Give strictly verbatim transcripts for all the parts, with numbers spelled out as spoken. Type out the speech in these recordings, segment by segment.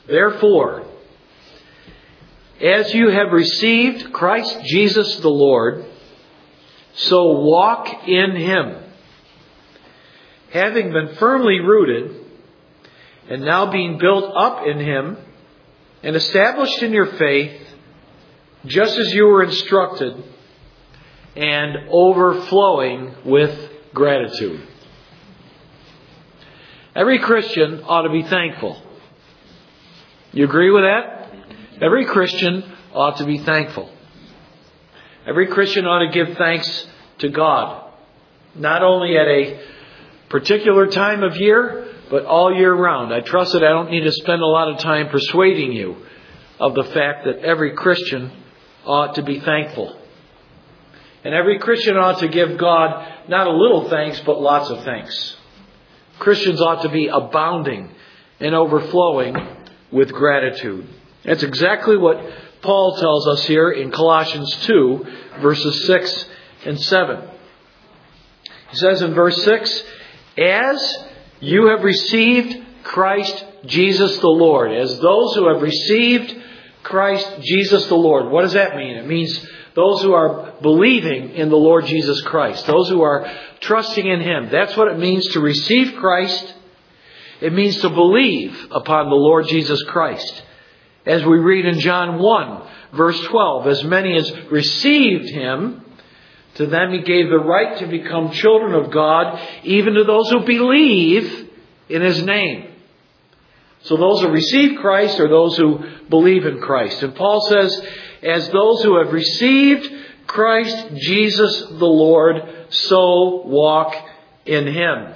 Therefore, as you have received Christ Jesus the Lord, so walk in Him, having been firmly rooted, and now being built up in Him, and established in your faith, just as you were instructed, and overflowing with gratitude. Every Christian ought to be thankful. You agree with that? Every Christian ought to be thankful. Every Christian ought to give thanks to God, not only at a particular time of year, but all year round. I trust that I don't need to spend a lot of time persuading you of the fact that every Christian ought to be thankful. And every Christian ought to give God not a little thanks, but lots of thanks. Christians ought to be abounding and overflowing with gratitude. That's exactly what Paul tells us here in Colossians two, verses six and seven. He says in verse six, as you have received Christ Jesus the Lord, as those who have received Christ Jesus the Lord. What does that mean? It means those who are believing in the Lord Jesus Christ, those who are trusting in Him. That's what it means to receive Christ. It means to believe upon the Lord Jesus Christ. As we read in John one, verse twelve, as many as received Him, to them He gave the right to become children of God, even to those who believe in His name. So those who receive Christ are those who believe in Christ. And Paul says, as those who have received Christ Jesus the Lord, so walk in Him.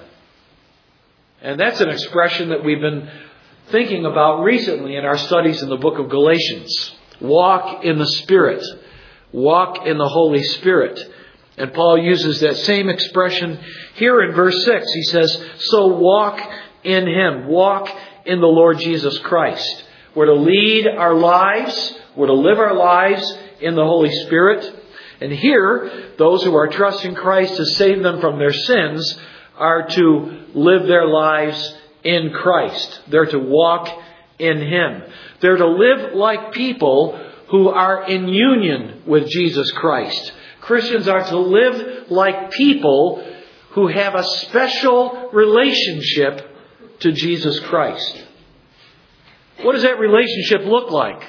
And that's an expression that we've been thinking about recently in our studies in the book of Galatians. Walk in the Spirit. Walk in the Holy Spirit. And Paul uses that same expression here in verse six. He says, so walk in Him. Walk in the Lord Jesus Christ. We're to lead our lives. We're to live our lives in the Holy Spirit. And here, those who are trusting Christ to save them from their sins are to live their lives in Christ. They're to walk in Him. They're to live like people who are in union with Jesus Christ. Christians are to live like people who have a special relationship to Jesus Christ. What does that relationship look like?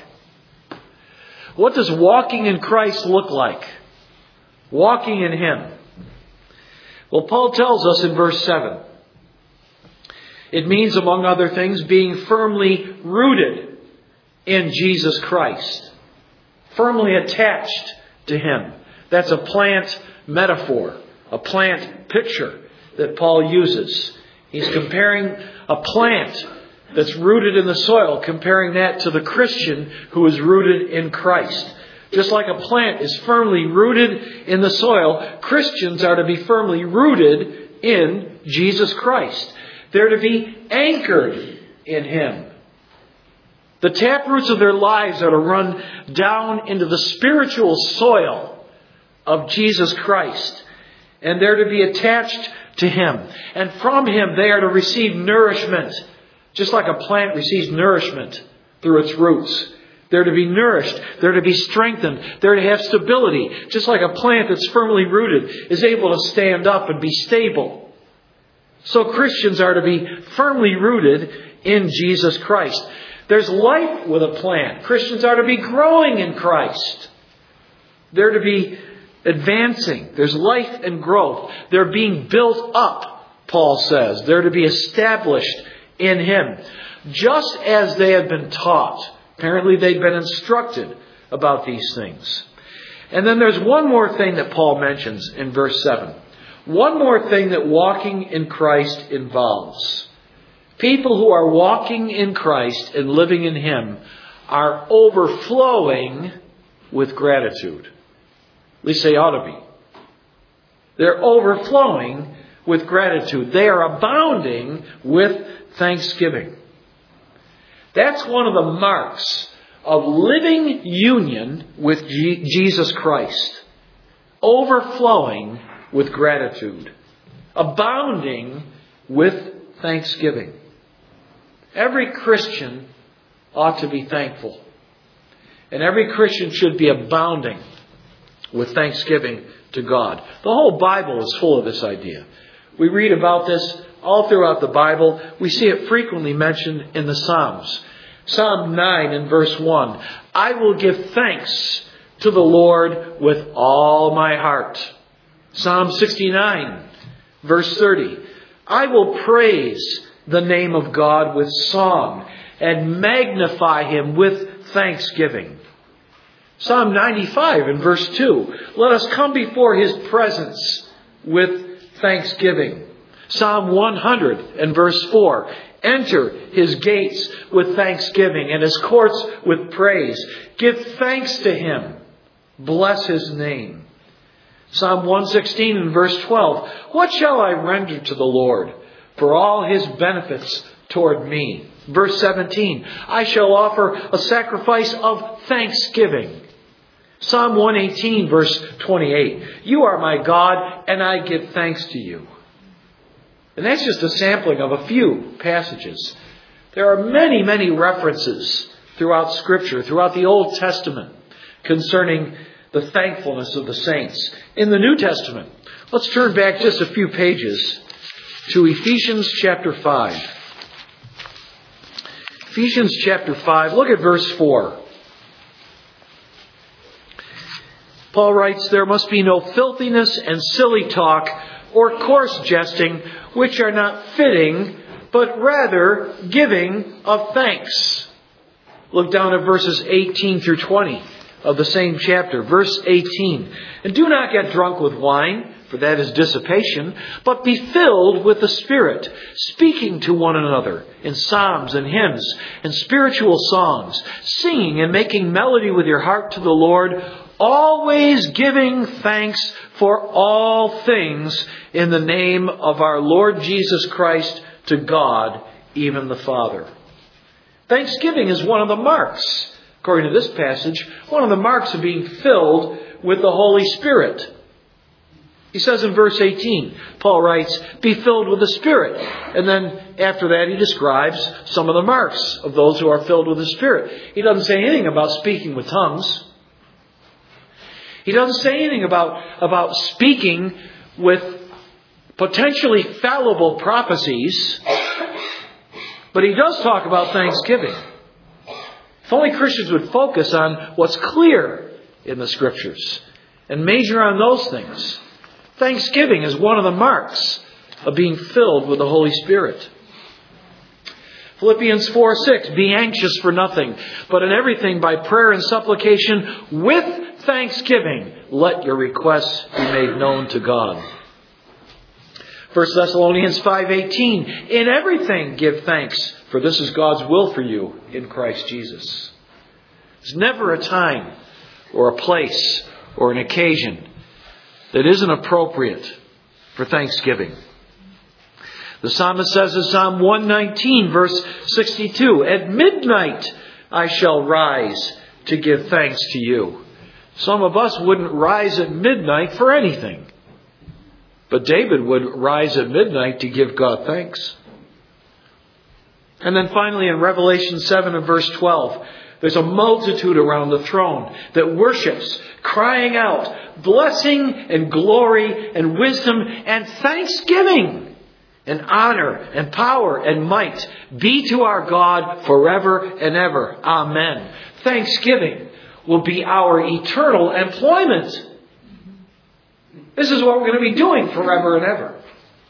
What does walking in Christ look like? Walking in Him. Well, Paul tells us in verse seven. It means, among other things, being firmly rooted in Jesus Christ. Firmly attached to Him. That's a plant metaphor, a plant picture that Paul uses. He's comparing a plant that's rooted in the soil, comparing that to the Christian who is rooted in Christ. Just like a plant is firmly rooted in the soil, Christians are to be firmly rooted in Jesus Christ. They're to be anchored in Him. The taproots of their lives are to run down into the spiritual soil of Jesus Christ. And they're to be attached to Him. And from Him they are to receive nourishment. Just like a plant receives nourishment through its roots. They're to be nourished. They're to be strengthened. They're to have stability. Just like a plant that's firmly rooted is able to stand up and be stable. So Christians are to be firmly rooted in Jesus Christ. There's life with a plant. Christians are to be growing in Christ. They're to be advancing. There's life and growth. They're being built up, Paul says. They're to be established in Him. Just as they have been taught. Apparently they've been instructed about these things. And then there's one more thing that Paul mentions in verse seven. One more thing that walking in Christ involves. People who are walking in Christ and living in Him are overflowing with gratitude. At least they ought to be. They're overflowing with gratitude. They are abounding with thanksgiving. That's one of the marks of living union with G- Jesus Christ. Overflowing with gratitude. Abounding with thanksgiving. Every Christian ought to be thankful. And every Christian should be abounding with thanksgiving to God. The whole Bible is full of this idea. We read about this all throughout the Bible. We see it frequently mentioned in the Psalms. Psalm nine and verse one. I will give thanks to the Lord with all my heart. Psalm sixty-nine, verse thirty. I will praise the name of God with song and magnify Him with thanksgiving. Psalm ninety-five and verse two. Let us come before His presence with thanksgiving. Psalm one hundred and verse four. Enter His gates with thanksgiving and His courts with praise. Give thanks to Him. Bless His name. Psalm one sixteen and verse twelve. What shall I render to the Lord for all His benefits toward me? Verse seventeen. I shall offer a sacrifice of thanksgiving. Psalm one eighteen verse twenty-eight. You are my God and I give thanks to you. And that's just a sampling of a few passages. There are many, many references throughout Scripture, throughout the Old Testament, concerning the thankfulness of the saints. In the New Testament, let's turn back just a few pages to Ephesians chapter five. Ephesians chapter five, look at verse four. Paul writes, there must be no filthiness and silly talk or coarse jesting, which are not fitting, but rather giving of thanks. Look down at verses eighteen through twenty of the same chapter. Verse eighteen. And do not get drunk with wine, for that is dissipation, but be filled with the Spirit, speaking to one another in psalms and hymns and spiritual songs, singing and making melody with your heart to the Lord, always giving thanks for all things in the name of our Lord Jesus Christ to God, even the Father. Thanksgiving is one of the marks, according to this passage, one of the marks of being filled with the Holy Spirit. He says in verse eighteen, Paul writes, be filled with the Spirit. And then after that he describes some of the marks of those who are filled with the Spirit. He doesn't say anything about speaking with tongues. He doesn't say anything about, about speaking with potentially fallible prophecies. But he does talk about thanksgiving. If only Christians would focus on what's clear in the Scriptures and major on those things. Thanksgiving is one of the marks of being filled with the Holy Spirit. Philippians four six, be anxious for nothing, but in everything by prayer and supplication with thanksgiving, let your requests be made known to God. First Thessalonians five eighteen, in everything give thanks, for this is God's will for you in Christ Jesus. There's never a time or a place or an occasion that isn't appropriate for thanksgiving. The psalmist says in Psalm one nineteen, verse sixty-two, at midnight I shall rise to give thanks to you. Some of us wouldn't rise at midnight for anything. But David would rise at midnight to give God thanks. And then finally in Revelation seven and verse twelve, there's a multitude around the throne that worships, crying out, blessing and glory and wisdom and thanksgiving and honor and power and might be to our God forever and ever. Amen. Thanksgiving will be our eternal employment. This is what we're going to be doing forever and ever.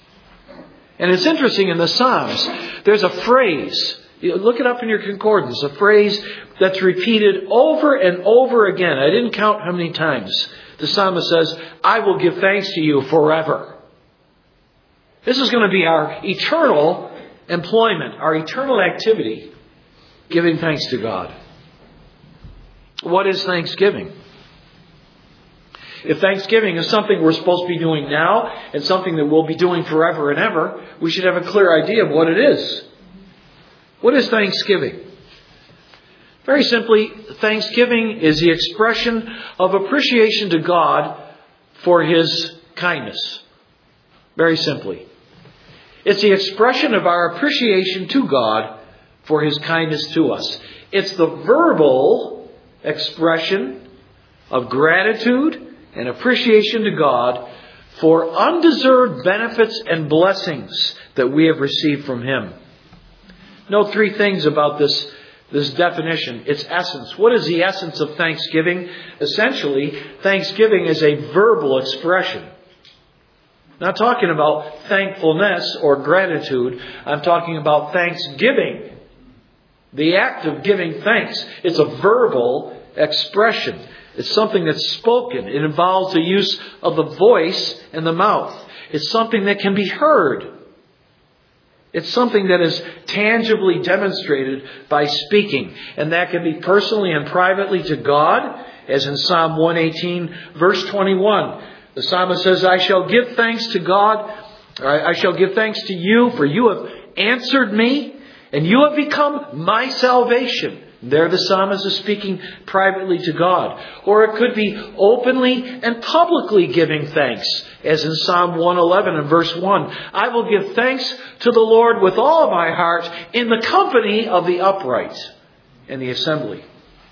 And it's interesting in the Psalms, there's a phrase, look it up in your concordance, a phrase that's repeated over and over again. I didn't count how many times. The psalmist says, I will give thanks to you forever. This is going to be our eternal employment, our eternal activity, giving thanks to God. What is thanksgiving? If thanksgiving is something we're supposed to be doing now and something that we'll be doing forever and ever, we should have a clear idea of what it is. What is thanksgiving? Very simply, thanksgiving is the expression of appreciation to God for His kindness. Very simply. It's the expression of our appreciation to God for His kindness to us. It's the verbal expression of gratitude and appreciation to God for undeserved benefits and blessings that we have received from Him. Note three things about this, this definition. Its essence. What is the essence of thanksgiving? Essentially, thanksgiving is a verbal expression. Not talking about thankfulness or gratitude. I'm talking about thanksgiving. The act of giving thanks. It's a verbal expression. It's something that's spoken. It involves the use of the voice and the mouth. It's something that can be heard. It's something that is tangibly demonstrated by speaking. And that can be personally and privately to God, as in Psalm one eighteen, verse twenty-one. The psalmist says, I shall give thanks to God, or I shall give thanks to you, for you have answered me, and you have become my salvation. There the psalmist is speaking privately to God. Or it could be openly and publicly giving thanks, as in Psalm one eleven and verse one. I will give thanks to the Lord with all my heart in the company of the upright in the assembly.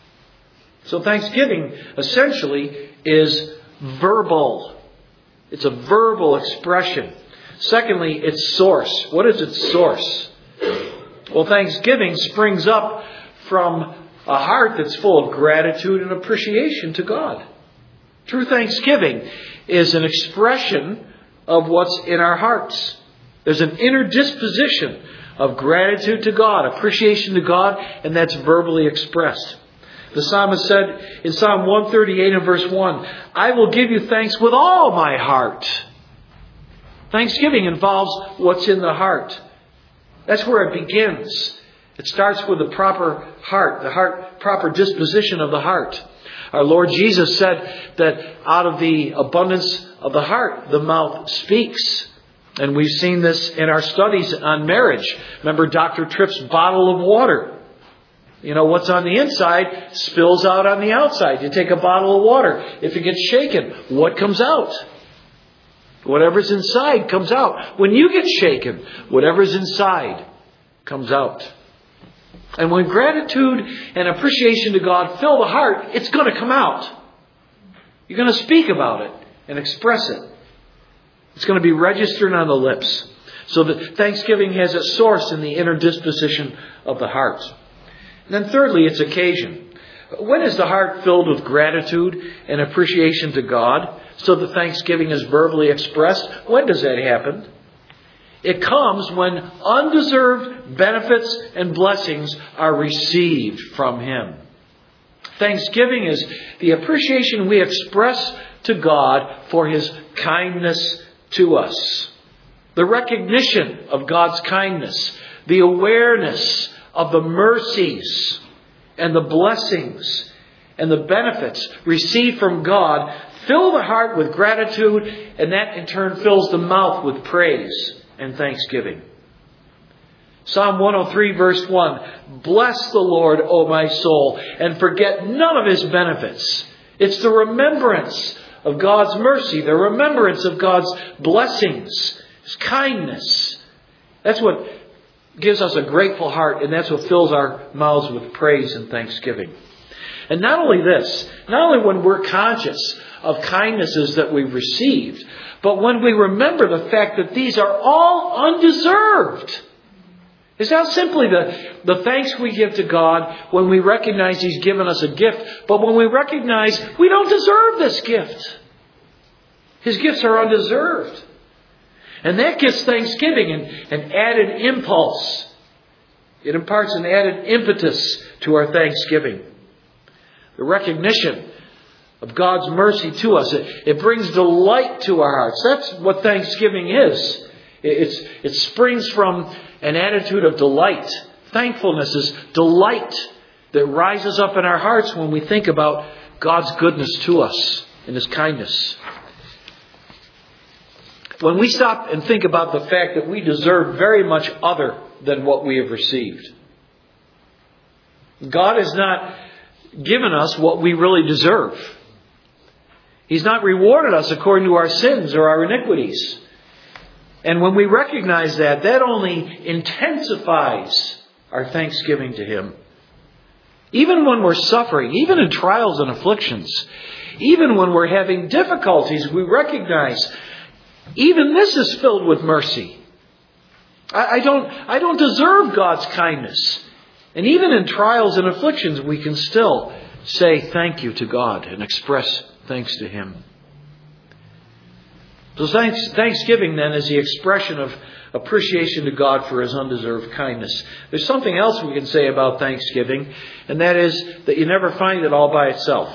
So thanksgiving essentially is verbal. It's a verbal expression. Secondly, its source. What is its source? Well, thanksgiving springs up from a heart that's full of gratitude and appreciation to God. True thanksgiving is an expression of what's in our hearts. There's an inner disposition of gratitude to God, appreciation to God, and that's verbally expressed. The psalmist said in Psalm one thirty-eight and verse one, I will give you thanks with all my heart. Thanksgiving involves what's in the heart. That's where it begins. It starts with the proper heart, the heart, proper disposition of the heart. Our Lord Jesus said that out of the abundance of the heart, the mouth speaks. And we've seen this in our studies on marriage. Remember Doctor Tripp's bottle of water. You know, what's on the inside spills out on the outside. You take a bottle of water. If it gets shaken, what comes out? Whatever's inside comes out. When you get shaken, whatever's inside comes out. And when gratitude and appreciation to God fill the heart, it's going to come out. You're going to speak about it and express it. It's going to be registered on the lips. So that thanksgiving has its source in the inner disposition of the heart. And then thirdly, its occasion. When is the heart filled with gratitude and appreciation to God so that thanksgiving is verbally expressed? When does that happen? It comes when undeserved benefits and blessings are received from Him. Thanksgiving is the appreciation we express to God for His kindness to us. The recognition of God's kindness. The awareness of the mercies and the blessings and the benefits received from God fill the heart with gratitude, and that in turn fills the mouth with praise and thanksgiving. Psalm one oh three verse one, bless the Lord, O my soul, and forget none of His benefits. It's the remembrance of God's mercy, the remembrance of God's blessings, His kindness. That's what gives us a grateful heart, and that's what fills our mouths with praise and thanksgiving. And not only this, not only when we're conscious of kindnesses that we've received, but when we remember the fact that these are all undeserved. It's not simply the, the thanks we give to God when we recognize He's given us a gift, but when we recognize we don't deserve this gift. His gifts are undeserved. And that gives thanksgiving an, an added impulse. It imparts an added impetus to our thanksgiving. The recognition of God's mercy to us. It, it brings delight to our hearts. That's what thanksgiving is. It, it's, it springs from an attitude of delight. Thankfulness is delight that rises up in our hearts when we think about God's goodness to us and His kindness. When we stop and think about the fact that we deserve very much other than what we have received. God has not given us what we really deserve. He's not rewarded us according to our sins or our iniquities. And when we recognize that, that only intensifies our thanksgiving to Him. Even when we're suffering, even in trials and afflictions, even when we're having difficulties, we recognize even this is filled with mercy. I, I don't, I don't deserve God's kindness. And even in trials and afflictions, we can still say thank you to God and express thanks to Him. So thanks, thanksgiving then is the expression of appreciation to God for His undeserved kindness. There's something else we can say about thanksgiving, and that is that you never find it all by itself.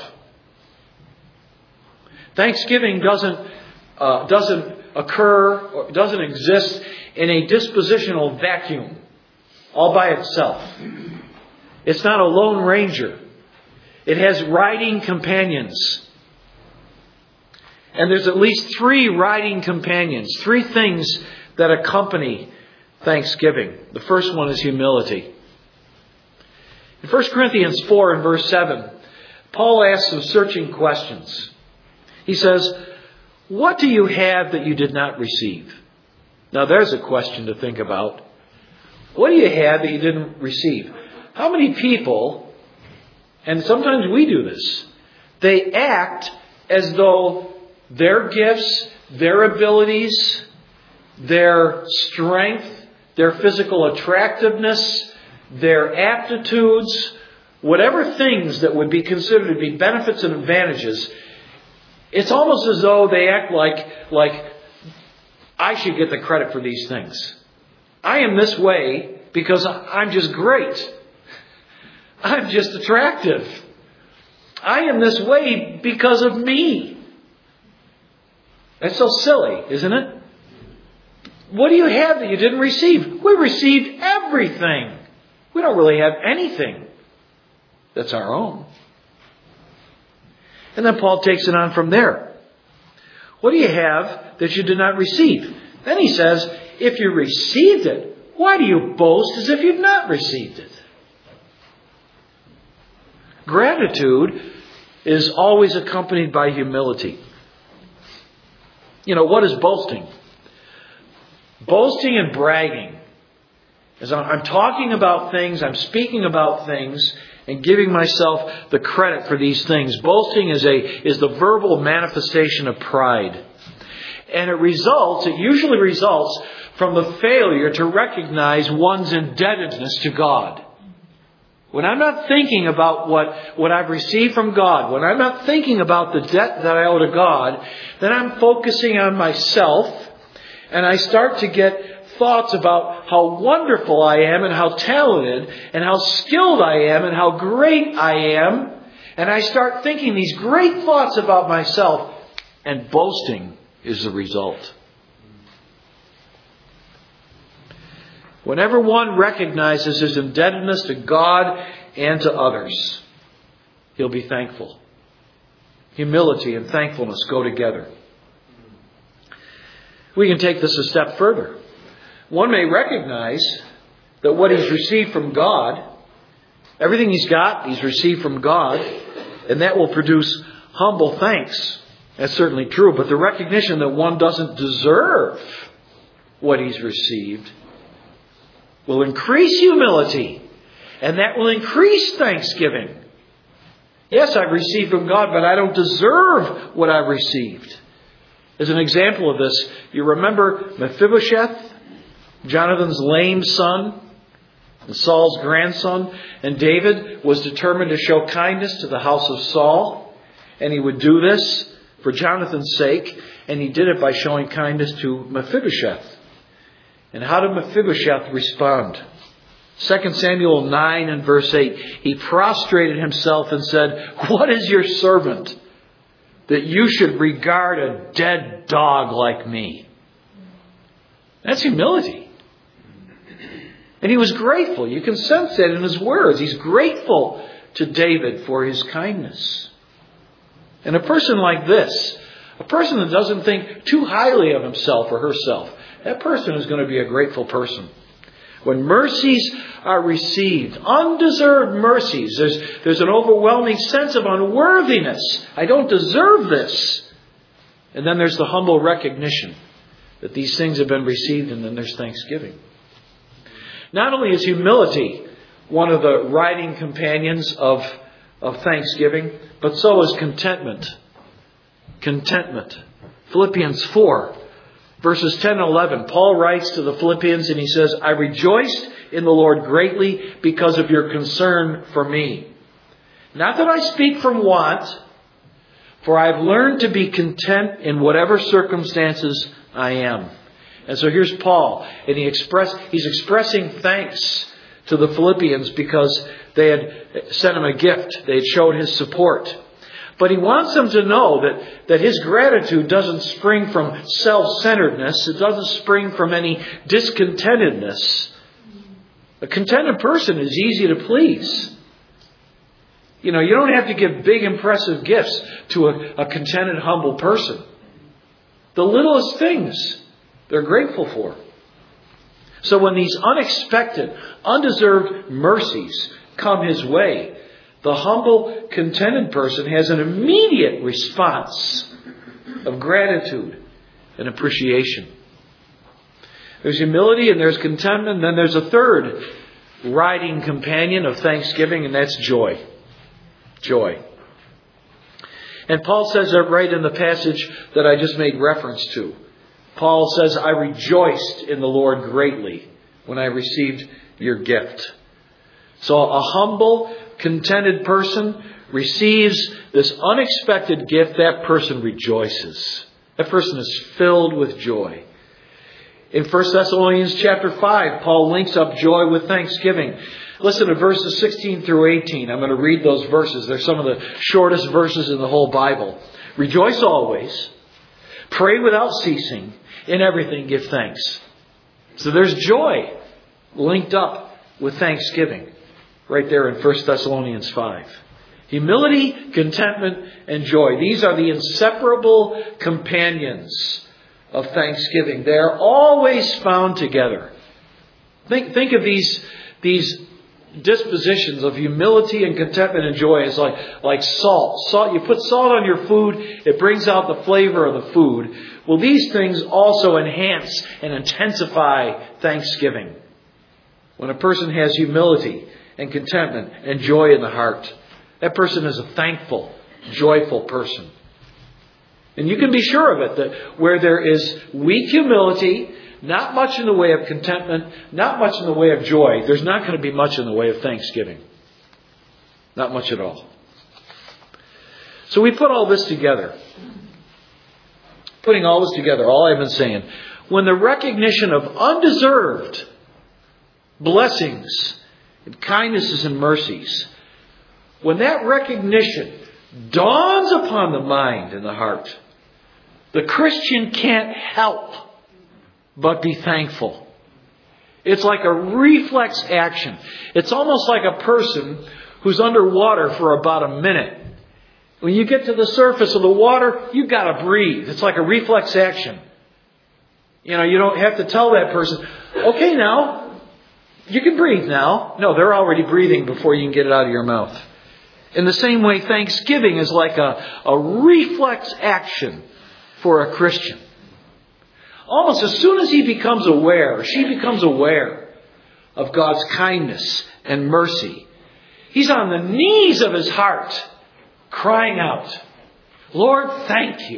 Thanksgiving doesn't uh, doesn't occur or doesn't exist in a dispositional vacuum all by itself. It's not a lone ranger. It has riding companions. And there's at least three riding companions, three things that accompany thanksgiving. The first one is humility. In First Corinthians four and verse seven, Paul asks some searching questions. He says, "What do you have that you did not receive?" Now there's a question to think about. What do you have that you didn't receive? How many people, and sometimes we do this, they act as though their gifts, their abilities, their strength, their physical attractiveness, their aptitudes, whatever things that would be considered to be benefits and advantages, it's almost as though they act like, like I should get the credit for these things. I am this way because I'm just great. I'm just attractive. I am this way because of me. That's so silly, isn't it? What do you have that you didn't receive? We received everything. We don't really have anything that's our own. And then Paul takes it on from there. What do you have that you did not receive? Then he says, if you received it, why do you boast as if you've not received it? Gratitude is always accompanied by humility. You know, what is boasting? Boasting and bragging is I'm talking about things, I'm speaking about things, and giving myself the credit for these things. Boasting is a is the verbal manifestation of pride. And it results, it usually results from the failure to recognize one's indebtedness to God. When I'm not thinking about what, what I've received from God, when I'm not thinking about the debt that I owe to God, then I'm focusing on myself, and I start to get thoughts about how wonderful I am and how talented and how skilled I am and how great I am. And I start thinking these great thoughts about myself, and boasting is the result. Whenever one recognizes his indebtedness to God and to others, he'll be thankful. Humility and thankfulness go together. We can take this a step further. One may recognize that what he's received from God, everything he's got, he's received from God, and that will produce humble thanks. That's certainly true, but the recognition that one doesn't deserve what he's received will increase humility, and that will increase thanksgiving. Yes, I've received from God, but I don't deserve what I've received. As an example of this, you remember Mephibosheth, Jonathan's lame son, and Saul's grandson, and David was determined to show kindness to the house of Saul, and he would do this for Jonathan's sake, and he did it by showing kindness to Mephibosheth. And how did Mephibosheth respond? Second Samuel nine and verse eight. He prostrated himself and said, "What is your servant that you should regard a dead dog like me?" That's humility. And he was grateful. You can sense that in his words. He's grateful to David for his kindness. And a person like this, a person that doesn't think too highly of himself or herself, that person is going to be a grateful person. When mercies are received, undeserved mercies, there's, there's an overwhelming sense of unworthiness. I don't deserve this. And then there's the humble recognition that these things have been received, and then there's thanksgiving. Not only is humility one of the riding companions of, of thanksgiving, but so is contentment. Contentment. Philippians four, verses ten and eleven. Paul writes to the Philippians and he says, I rejoiced in the Lord greatly because of your concern for me. Not that I speak from want, for I have learned to be content in whatever circumstances I am. And so here's Paul, and he express, he's expressing thanks to the Philippians because they had sent him a gift. They had showed his support. But he wants them to know that, that his gratitude doesn't spring from self-centeredness. It doesn't spring from any discontentedness. A contented person is easy to please. You know, you don't have to give big, impressive gifts to a, a contented, humble person. The littlest things they're grateful for. So when these unexpected, undeserved mercies come his way, the humble, contented person has an immediate response of gratitude and appreciation. There's humility and there's contentment. And then there's a third riding companion of thanksgiving, and that's joy. Joy. And Paul says that right in the passage that I just made reference to. Paul says, I rejoiced in the Lord greatly when I received your gift. So a humble, contented person receives this unexpected gift. That person rejoices. That person is filled with joy. In First Thessalonians chapter five, Paul links up joy with thanksgiving. Listen to verses sixteen through eighteen. I'm going to read those verses. They're some of the shortest verses in the whole Bible. Rejoice always. Pray without ceasing. In everything give thanks. So there's joy linked up with thanksgiving. Right there in First Thessalonians five. Humility, contentment, and joy. These are the inseparable companions of thanksgiving. They are always found together. Think, think of these, these dispositions of humility and contentment and joy as like, like salt. Salt. You put salt on your food, it brings out the flavor of the food. Well, these things also enhance and intensify thanksgiving. When a person has humility and contentment and joy in the heart, that person is a thankful, joyful person. And you can be sure of it, that where there is weak humility, not much in the way of contentment, not much in the way of joy, there's not going to be much in the way of thanksgiving. Not much at all. So we put all this together. Putting all this together, all I've been saying, when the recognition of undeserved blessings and kindnesses and mercies, when that recognition dawns upon the mind and the heart, the Christian can't help but be thankful. It's like a reflex action. It's almost like a person who's underwater for about a minute. When you get to the surface of the water, you've got to breathe. It's like a reflex action. You know, you don't have to tell that person, okay, now, you can breathe now. No, they're already breathing before you can get it out of your mouth. In the same way, thanksgiving is like a, a reflex action for a Christian. Almost as soon as he becomes aware, or she becomes aware of God's kindness and mercy, he's on the knees of his heart, crying out, Lord, thank you.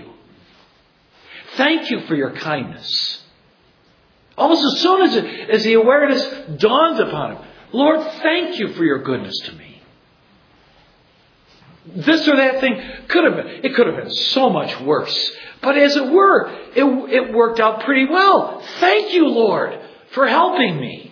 Thank you for your kindness. Almost as soon as, it, as the awareness dawns upon him, Lord, thank you for your goodness to me. This or that thing could have been, it could have been so much worse. But as it were, it, it worked out pretty well. Thank you, Lord, for helping me.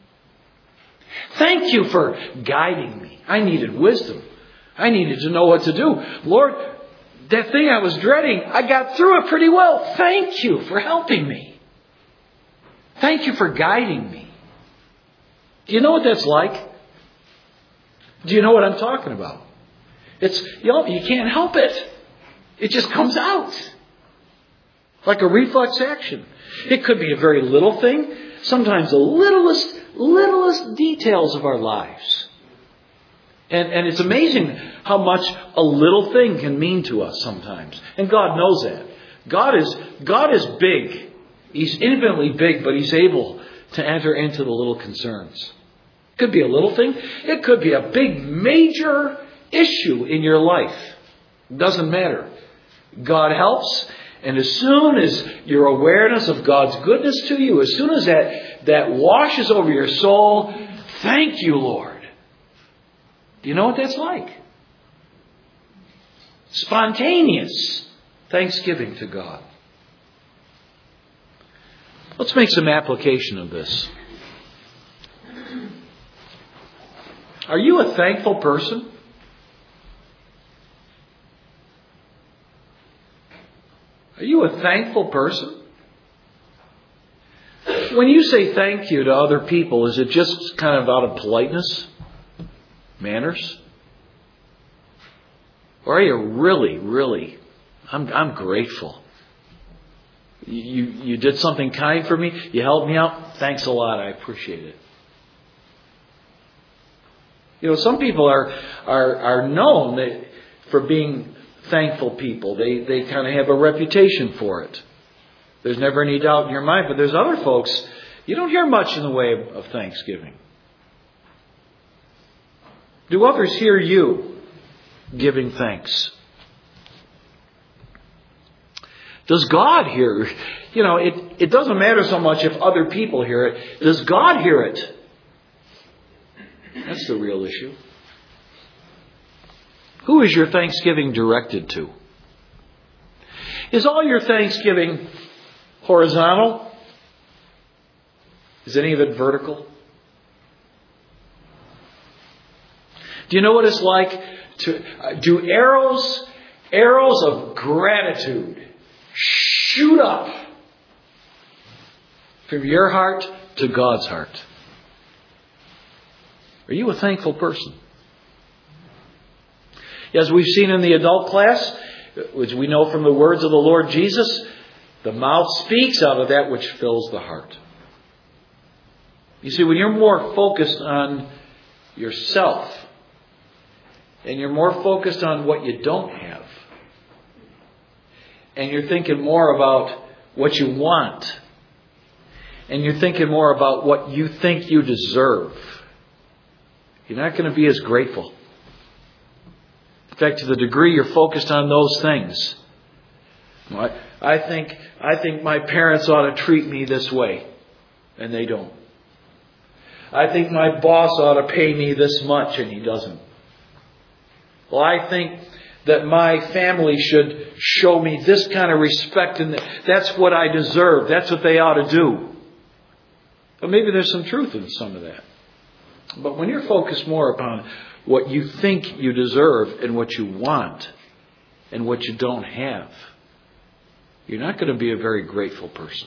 Thank you for guiding me. I needed wisdom. I needed to know what to do. Lord, that thing I was dreading, I got through it pretty well. Thank you for helping me. Thank you for guiding me. Do you know what that's like? Do you know what I'm talking about? It's, you know, you can't help it. It just comes out. Like a reflex action. It could be a very little thing. Sometimes the littlest, littlest details of our lives. And, and it's amazing how much a little thing can mean to us sometimes. And God knows that. God is, God is big. He's infinitely big, but He's able to enter into the little concerns. It could be a little thing. It could be a big, major issue in your life. It doesn't matter. God helps. And as soon as your awareness of God's goodness to you, as soon as that, that washes over your soul, thank you, Lord. Do you know what that's like? Spontaneous thanksgiving to God. Let's make some application of this. Are you a thankful person? Are you a thankful person? When you say thank you to other people, is it just kind of out of politeness? Manners? Or are you really, really, I'm, I'm grateful. You, you did something kind for me. You helped me out. Thanks a lot. I appreciate it. You know, some people are are, are known for being thankful people. They they kind of have a reputation for it. There's never any doubt in your mind. But there's other folks, you don't hear much in the way of, of thanksgiving. Do others hear you giving thanks? Does God hear? You know, it, it doesn't matter so much if other people hear it. Does God hear it? That's the real issue. Who is your thanksgiving directed to? Is all your thanksgiving horizontal? Is any of it vertical? Do you know what it's like to uh, do arrows, arrows of gratitude shoot up from your heart to God's heart? Are you a thankful person? As we've seen in the adult class, which we know from the words of the Lord Jesus, the mouth speaks out of that which fills the heart. You see, when you're more focused on yourself, and you're more focused on what you don't have, and you're thinking more about what you want, and you're thinking more about what you think you deserve, you're not going to be as grateful. In fact, to the degree you're focused on those things, I, I think I think my parents ought to treat me this way, and they don't. I think my boss ought to pay me this much, and he doesn't. Well, I think that my family should show me this kind of respect, and that's what I deserve. That's what they ought to do. But maybe there's some truth in some of that. But when you're focused more upon what you think you deserve and what you want and what you don't have, you're not going to be a very grateful person.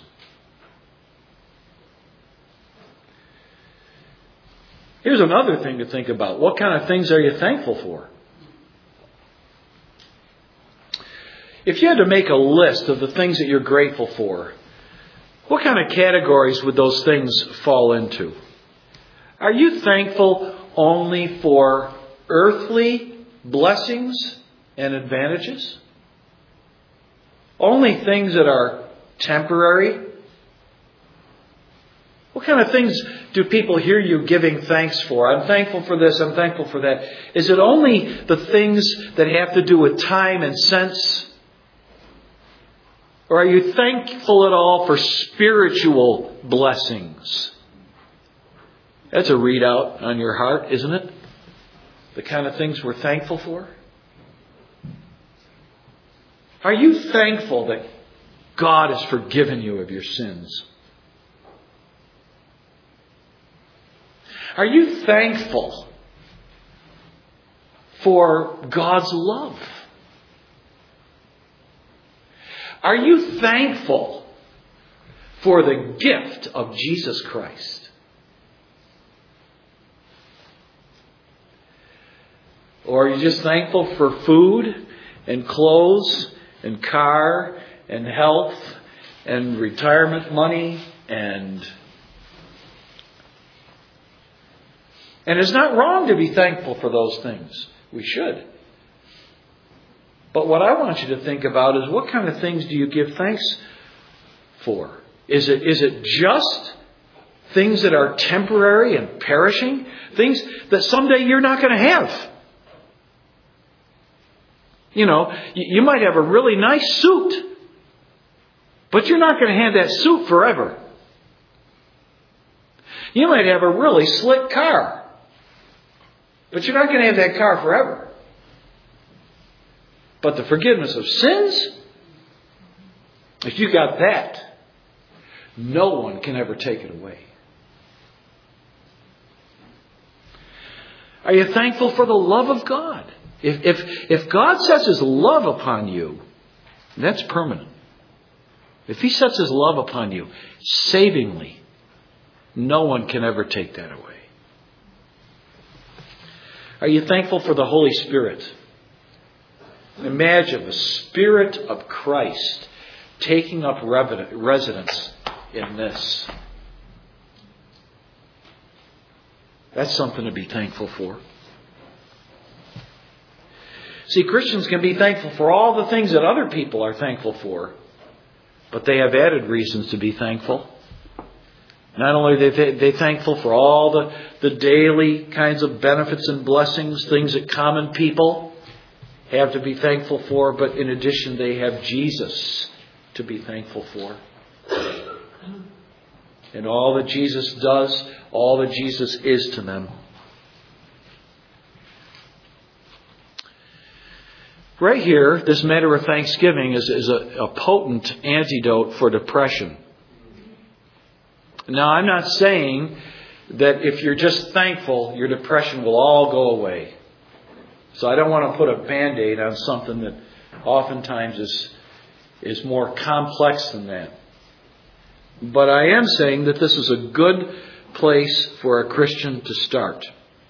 Here's another thing to think about. What kind of things are you thankful for? If you had to make a list of the things that you're grateful for, what kind of categories would those things fall into? Are you thankful only for earthly blessings and advantages? Only things that are temporary? What kind of things do people hear you giving thanks for? I'm thankful for this, I'm thankful for that. Is it only the things that have to do with time and sense? Or are you thankful at all for spiritual blessings? That's a readout on your heart, isn't it? The kind of things we're thankful for. Are you thankful that God has forgiven you of your sins? Are you thankful for God's love? Are you thankful for the gift of Jesus Christ? Or are you just thankful for food and clothes and car and health and retirement money and... And it's not wrong to be thankful for those things. We should. But what I want you to think about is, what kind of things do you give thanks for? Is it is it just things that are temporary and perishing, things that someday you're not going to have. You know, you might have a really nice suit, but you're not going to have that suit forever. You might have a really slick car, but you're not going to have that car forever. But the forgiveness of sins, if you got that, no one can ever take it away. Are you thankful for the love of God? If, if, if God sets His love upon you, that's permanent. If He sets His love upon you savingly, no one can ever take that away. Are you thankful for the Holy Spirit? Imagine the Spirit of Christ taking up residence in this. That's something to be thankful for. See, Christians can be thankful for all the things that other people are thankful for, but they have added reasons to be thankful. Not only are they, they thankful for all the, the daily kinds of benefits and blessings, things that common people have to be thankful for, but in addition they have Jesus to be thankful for. And all that Jesus does, all that Jesus is to them. Right here, this matter of thanksgiving is, is a, a potent antidote for depression. Now, I'm not saying that if you're just thankful, your depression will all go away. So I don't want to put a Band-Aid on something that oftentimes is, is more complex than that. But I am saying that this is a good place for a Christian to start.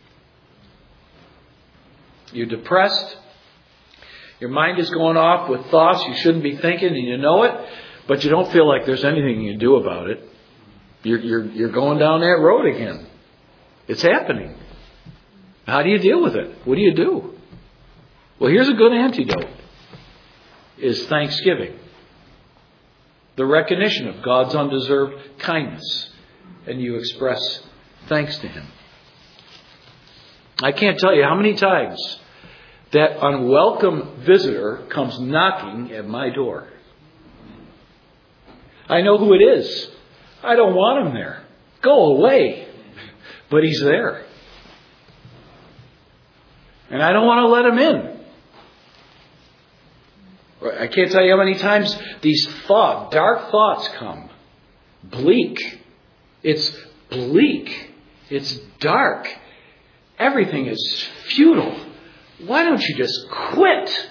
You're depressed. Your mind is going off with thoughts you shouldn't be thinking, and you know it, but you don't feel like there's anything you can do about it. You're, you're, you're going down that road again. It's happening. How do you deal with it? What do you do? Well, here's a good antidote. Is thanksgiving. The recognition of God's undeserved kindness. And you express thanks to Him. I can't tell you how many times that unwelcome visitor comes knocking at my door. I know who it is. I don't want him there. Go away. But he's there. And I don't want to let him in. I can't tell you how many times these thoughts, dark thoughts come. Bleak. It's bleak. It's dark. Everything is futile. Why don't you just quit?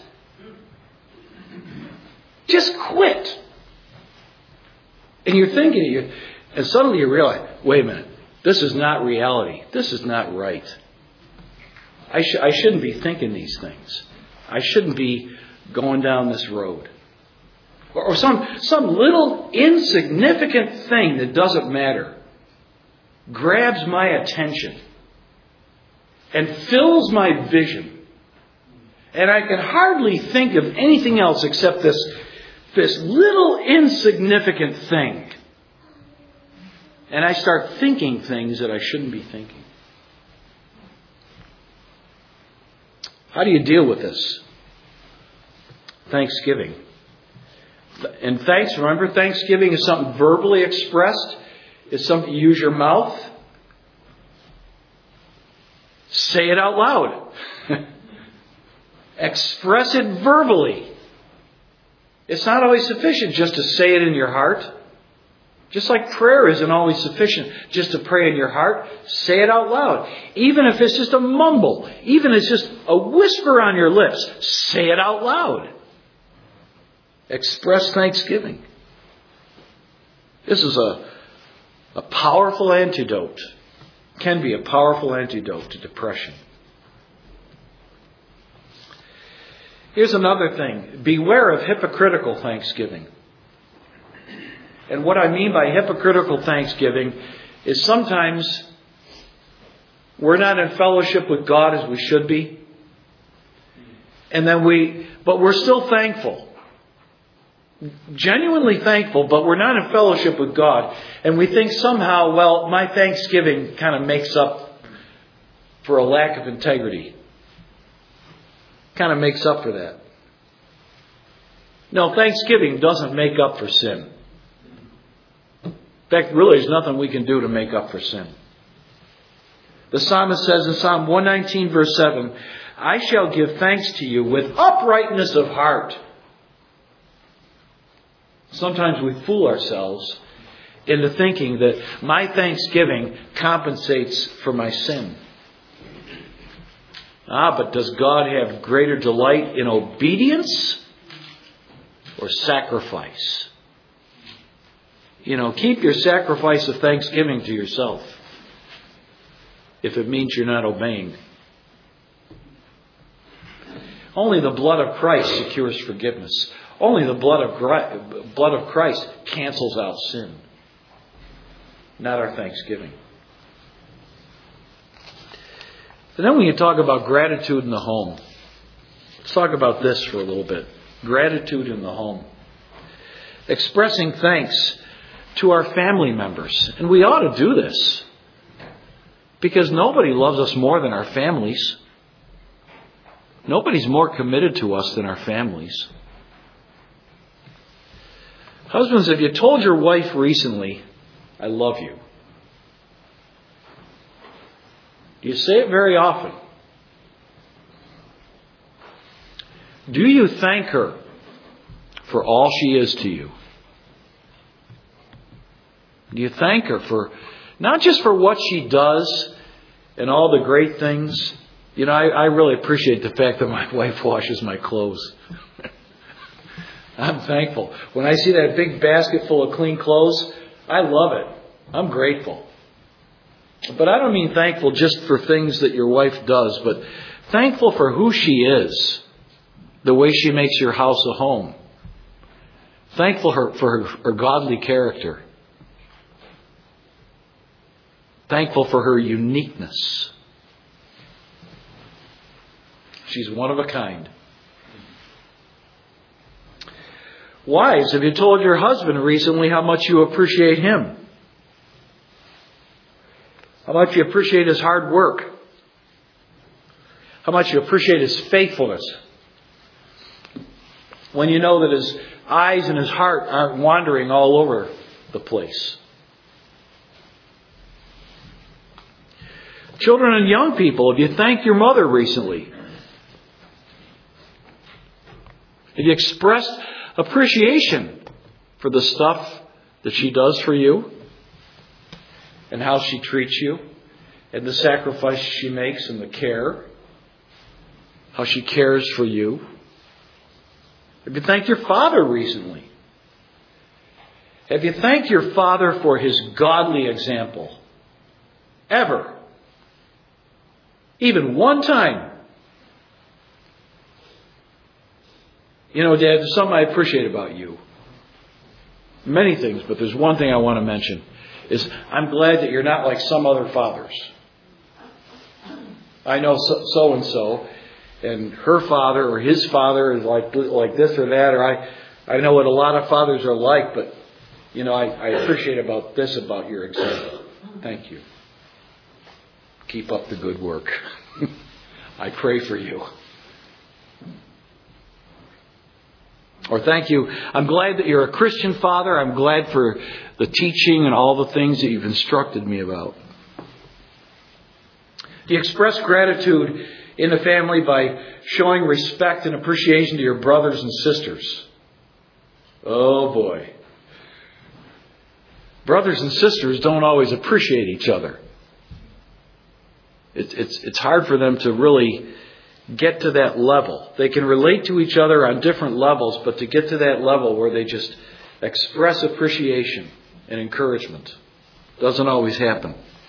Just quit. And you're thinking, and suddenly you realize, wait a minute, this is not reality. This is not right. I, sh- I shouldn't be thinking these things. I shouldn't be going down this road. Or, or some, some little insignificant thing that doesn't matter grabs my attention and fills my vision. And I can hardly think of anything else except this, this little insignificant thing. And I start thinking things that I shouldn't be thinking. How do you deal with this? Thanksgiving. And thanks, remember, thanksgiving is something verbally expressed. It's something you use your mouth. Say it out loud. Express it verbally. It's not always sufficient just to say it in your heart. Just like prayer isn't always sufficient just to pray in your heart. Say it out loud. Even if it's just a mumble. Even if it's just a whisper on your lips. Say it out loud. Express thanksgiving. This is a, a powerful antidote. Can be a powerful antidote to depression. Here's another thing. Beware of hypocritical thanksgiving. And what I mean by hypocritical thanksgiving is sometimes we're not in fellowship with God as we should be. And then we, but we're still thankful. genuinely thankful, but we're not in fellowship with God. And we think somehow, well, my thanksgiving kind of makes up for a lack of integrity. Kind of makes up for that. No, thanksgiving doesn't make up for sin. In fact, really, there's nothing we can do to make up for sin. The psalmist says in Psalm one nineteen, verse seven, I shall give thanks to you with uprightness of heart. Sometimes we fool ourselves into thinking that my thanksgiving compensates for my sin. Ah, but does God have greater delight in obedience or sacrifice? You know, keep your sacrifice of thanksgiving to yourself if it means you're not obeying. Only the blood of Christ secures forgiveness. Only the blood of blood of Christ cancels out sin. Not our thanksgiving. And then we can talk about gratitude in the home. Let's talk about this for a little bit. Gratitude in the home. Expressing thanks to our family members. And we ought to do this. Because nobody loves us more than our families. Nobody's more committed to us than our families. Husbands, have you told your wife recently, I love you? Do you say it very often? Do you thank her for all she is to you? Do you thank her for, not just for what she does and all the great things? You know, I, I really appreciate the fact that my wife washes my clothes. I'm thankful. When I see that big basket full of clean clothes, I love it. I'm grateful. But I don't mean thankful just for things that your wife does, but thankful for who she is. The way she makes your house a home. Thankful her, for her, her godly character. Thankful for her uniqueness. She's one of a kind. Wives, have you told your husband recently how much you appreciate him? How much you appreciate his hard work? How much you appreciate his faithfulness? When you know that his eyes and his heart aren't wandering all over the place. Children and young people, have you thanked your mother recently? Have you expressed appreciation for the stuff that she does for you? And how she treats you? And the sacrifice she makes and the care? How she cares for you? Have you thanked your father recently? Have you thanked your father for his godly example? Ever? Even one time? You know, Dad, there's something I appreciate about you. Many things, but there's one thing I want to mention. Is I'm glad that you're not like some other fathers. I know so and so, and her father or his father is like like this or that, or I I know what a lot of fathers are like, but you know I, I appreciate about this about your example. Thank you. Keep up the good work. I pray for you. Or thank you. I'm glad that you're a Christian father. I'm glad for the teaching and all the things that you've instructed me about. You express gratitude in the family by showing respect and appreciation to your brothers and sisters. Oh boy. Brothers and sisters don't always appreciate each other. It's, it's, it's hard for them to really get to that level. They can relate to each other on different levels, but to get to that level where they just express appreciation and encouragement doesn't always happen.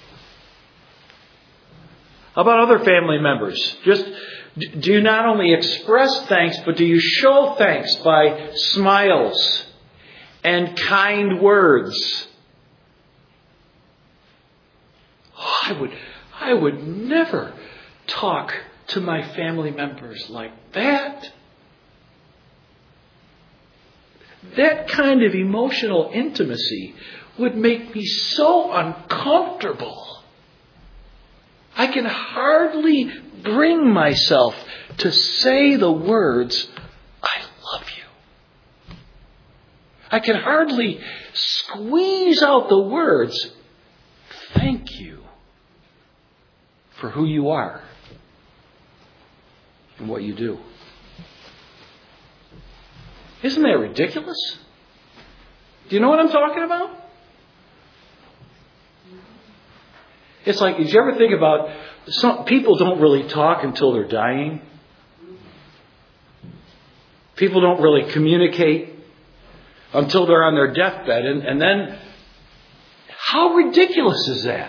How about other family members? Just do you not only express thanks, but do you show thanks by smiles and kind words? Oh, I would, I would never talk to my family members like that. that kind of emotional intimacy would make me so uncomfortable. I can hardly bring myself to say the words, I love you. I can hardly squeeze out the words, thank you for who you are and what you do. Isn't that ridiculous? Do you know what I'm talking about? It's like, did you ever think about, some people don't really talk until they're dying. People don't really communicate until they're on their deathbed. And, and then, how ridiculous is that?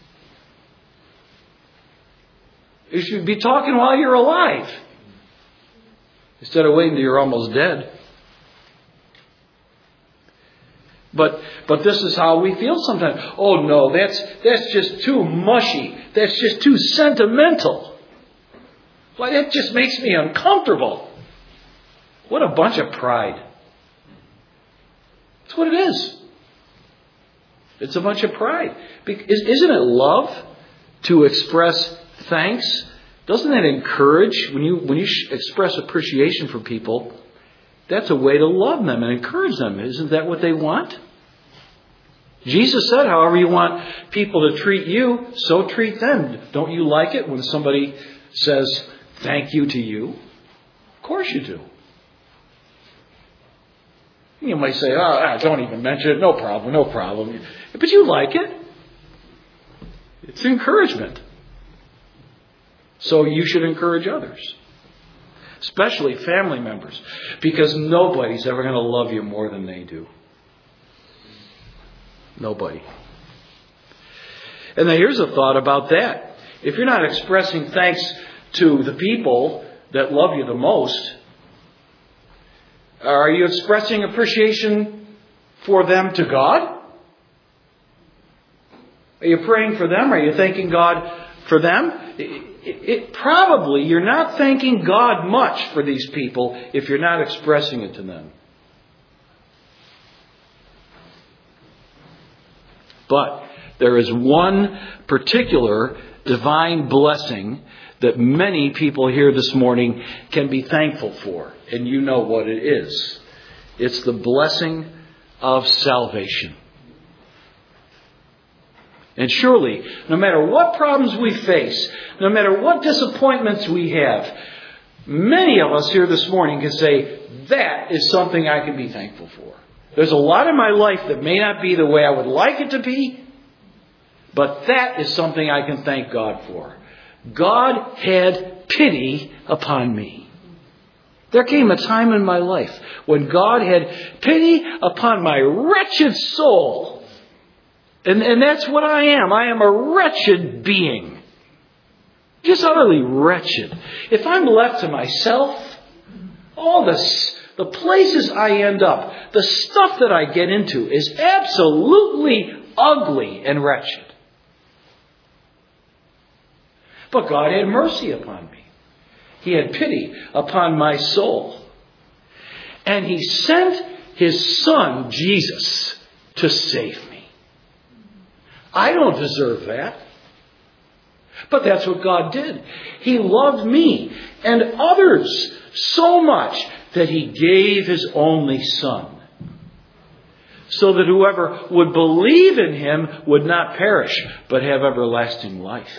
You should be talking while you're alive, instead of waiting till you're almost dead. But but this is how we feel sometimes. Oh no, that's that's just too mushy. That's just too sentimental. Why, that just makes me uncomfortable. What a bunch of pride. That's what it is. It's a bunch of pride. Isn't it love to express thanks? Doesn't that encourage, when you when you express appreciation for people, that's a way to love them and encourage them. Isn't that what they want? Jesus said, however you want people to treat you, so treat them. Don't you like it when somebody says thank you to you? Of course you do. You might say, oh, don't even mention it. No problem, no problem. But you like it. It's encouragement. So you should encourage others. Especially family members. Because nobody's ever going to love you more than they do. Nobody. And now here's a thought about that. If you're not expressing thanks to the people that love you the most, are you expressing appreciation for them to God? Are you praying for them? Are you thanking God for them? It, it, it, probably you're not thanking God much for these people if you're not expressing it to them. But there is one particular divine blessing that many people here this morning can be thankful for. And you know what it is. It's the blessing of salvation. And surely, no matter what problems we face, no matter what disappointments we have, many of us here this morning can say, that is something I can be thankful for. There's a lot in my life that may not be the way I would like it to be, but that is something I can thank God for. God had pity upon me. There came a time in my life when God had pity upon my wretched soul. And, and that's what I am. I am a wretched being. Just utterly wretched. If I'm left to myself, all this, the places I end up, the stuff that I get into is absolutely ugly and wretched. But God had mercy upon me. He had pity upon my soul. And He sent His Son, Jesus, to save me. I don't deserve that. But that's what God did. He loved me and others so much that He gave His only Son, so that whoever would believe in Him would not perish, but have everlasting life.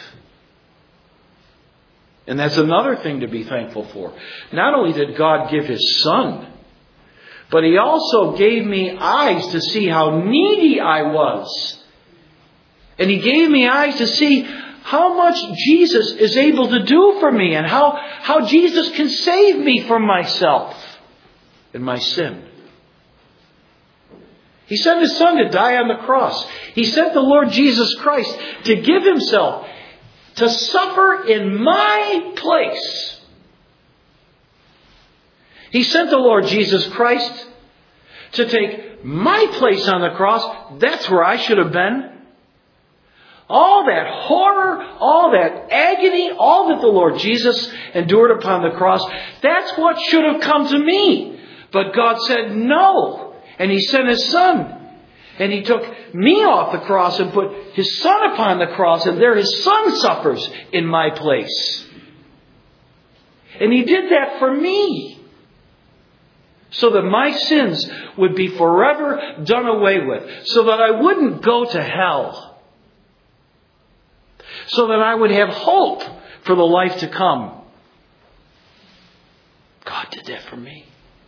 And that's another thing to be thankful for. Not only did God give His Son, but He also gave me eyes to see how needy I was. And He gave me eyes to see how much Jesus is able to do for me, and how, how Jesus can save me from myself and my sin. He sent His Son to die on the cross. He sent the Lord Jesus Christ to give Himself to suffer in my place. He sent the Lord Jesus Christ to take my place on the cross. That's where I should have been. All that horror, all that agony, all that the Lord Jesus endured upon the cross, that's what should have come to me. But God said no. And He sent His Son. And He took me off the cross and put His Son upon the cross. And there His Son suffers in my place. And He did that for me. So that my sins would be forever done away with. So that I wouldn't go to hell. So that I would have hope for the life to come. God did that for me.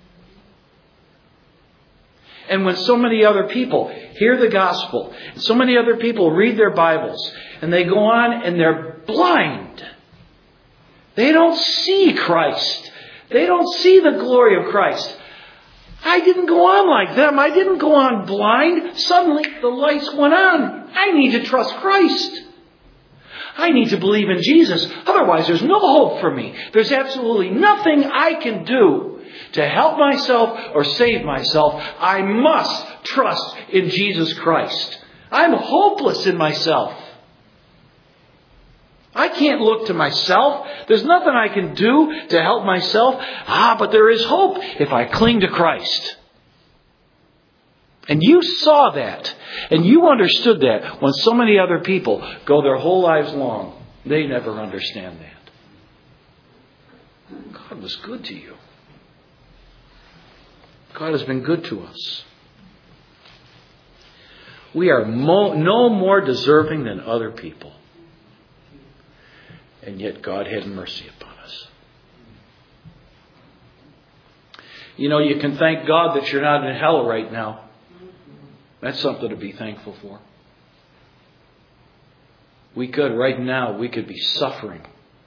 And when so many other people hear the gospel, and so many other people read their Bibles, and they go on and they're blind. They don't see Christ. They don't see the glory of Christ. I didn't go on like them. I didn't go on blind. Suddenly the lights went on. I need to trust Christ. I need to believe in Jesus. Otherwise, there's no hope for me. There's absolutely nothing I can do to help myself or save myself. I must trust in Jesus Christ. I'm hopeless in myself. I can't look to myself. There's nothing I can do to help myself. Ah, but there is hope if I cling to Christ. And you saw that. And you understood that when so many other people go their whole lives long. They never understand that. God was good to you. God has been good to us. We are mo- no more deserving than other people. And yet God had mercy upon us. You know, you can thank God that you're not in hell right now. That's something to be thankful for. We could, right now, we could be suffering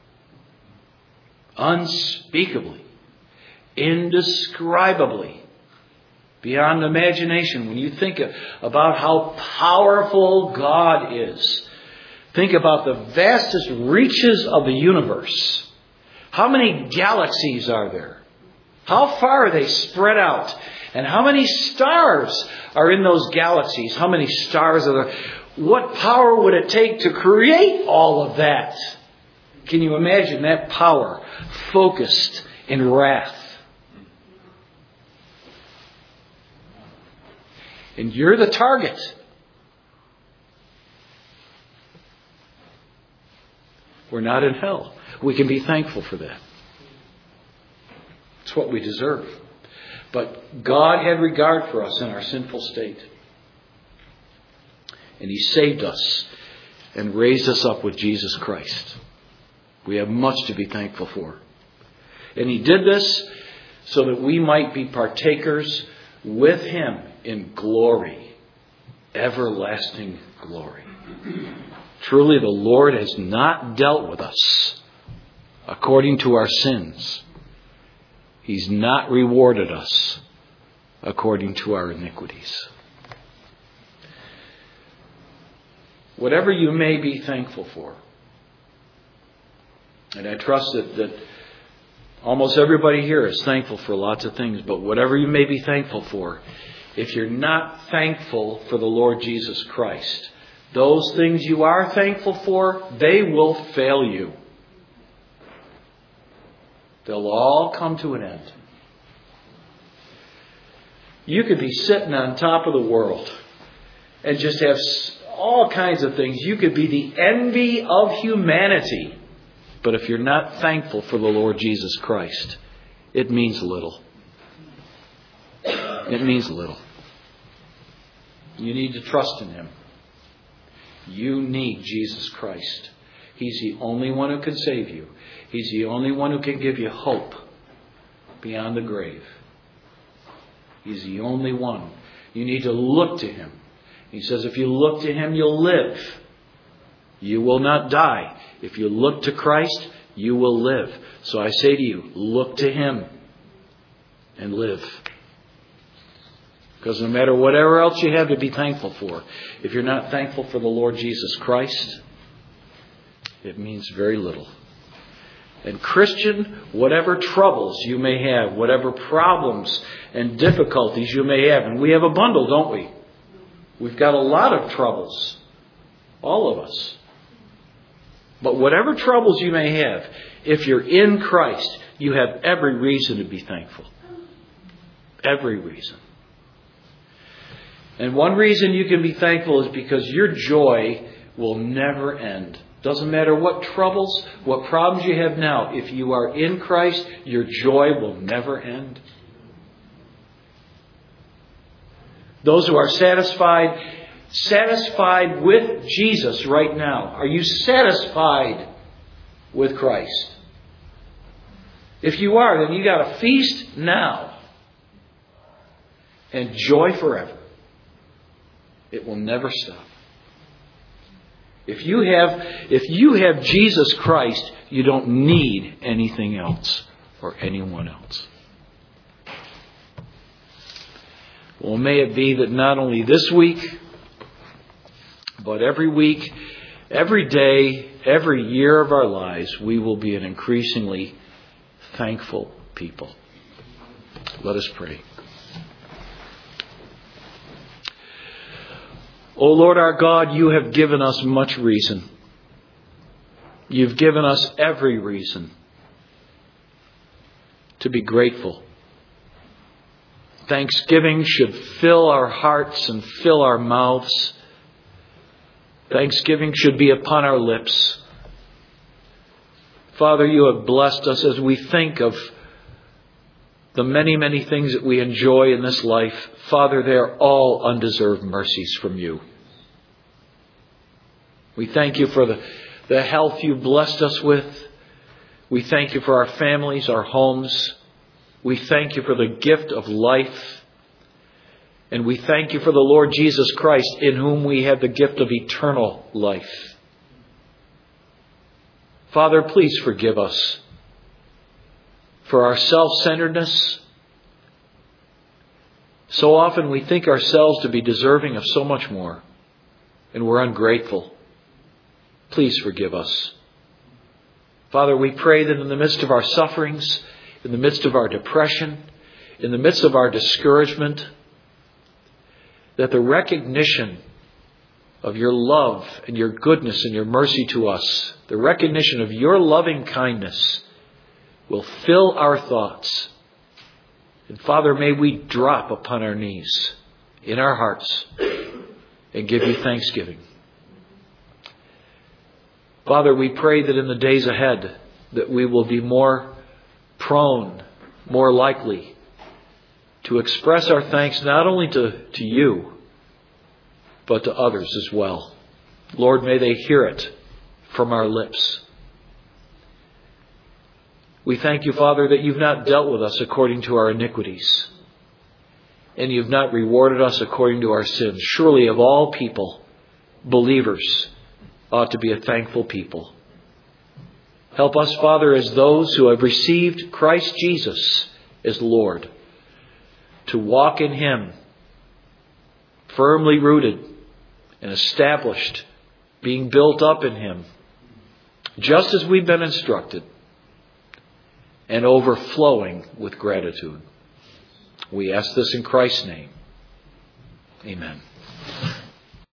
unspeakably, indescribably, beyond imagination. When you think about how powerful God is, think about the vastest reaches of the universe. How many galaxies are there? How far are they spread out? And how many stars are in those galaxies? How many stars are there? What power would it take to create all of that? Can you imagine that power focused in wrath? And you're the target. We're not in hell. We can be thankful for that. It's what we deserve. But God had regard for us in our sinful state. And He saved us and raised us up with Jesus Christ. We have much to be thankful for. And He did this so that we might be partakers with Him in glory, everlasting glory. Truly, the Lord has not dealt with us according to our sins. He's not rewarded us according to our iniquities. Whatever you may be thankful for, and I trust that, that almost everybody here is thankful for lots of things, but whatever you may be thankful for, if you're not thankful for the Lord Jesus Christ, those things you are thankful for, they will fail you. They'll all come to an end. You could be sitting on top of the world and just have all kinds of things. You could be the envy of humanity. But if you're not thankful for the Lord Jesus Christ, it means little. It means little. You need to trust in Him. You need Jesus Christ. He's the only one who can save you. He's the only one who can give you hope beyond the grave. He's the only one. You need to look to Him. He says if you look to Him, you'll live. You will not die. If you look to Christ, you will live. So I say to you, look to Him and live. Because no matter whatever else you have to be thankful for, if you're not thankful for the Lord Jesus Christ, it means very little. And Christian, whatever troubles you may have, whatever problems and difficulties you may have, and we have a bundle, don't we? We've got a lot of troubles. All of us. But whatever troubles you may have, if you're in Christ, you have every reason to be thankful. Every reason. And one reason you can be thankful is because your joy will never end. Doesn't matter what troubles, what problems you have now. If you are in Christ, your joy will never end. Those who are satisfied, satisfied with Jesus right now. Are you satisfied with Christ? If you are, then you got to feast now and joy forever. It will never stop. If you have, if you have Jesus Christ, you don't need anything else or anyone else. Well, may it be that not only this week, but every week, every day, every year of our lives, we will be an increasingly thankful people. Let us pray. O Lord our God, you have given us much reason. You've given us every reason to be grateful. Thanksgiving should fill our hearts and fill our mouths. Thanksgiving should be upon our lips. Father, you have blessed us as we think of the many, many things that we enjoy in this life. Father, they are all undeserved mercies from you. We thank you for the, the health you've blessed us with. We thank you for our families, our homes. We thank you for the gift of life. And we thank you for the Lord Jesus Christ, in whom we have the gift of eternal life. Father, please forgive us for our self-centeredness. So often we think ourselves to be deserving of so much more, and we're ungrateful. Please forgive us. Father, we pray that in the midst of our sufferings, in the midst of our depression, in the midst of our discouragement, that the recognition of your love and your goodness and your mercy to us, the recognition of your loving kindness, will fill our thoughts. And Father, may we drop upon our knees in our hearts and give you thanksgiving. Father, we pray that in the days ahead that we will be more prone, more likely to express our thanks not only to, to you, but to others as well. Lord, may they hear it from our lips. We thank you, Father, that you've not dealt with us according to our iniquities, and you've not rewarded us according to our sins. Surely of all people, believers ought to be a thankful people. Help us, Father, as those who have received Christ Jesus as Lord, to walk in Him, firmly rooted and established, being built up in Him, just as we've been instructed, and overflowing with gratitude. We ask this in Christ's name. Amen.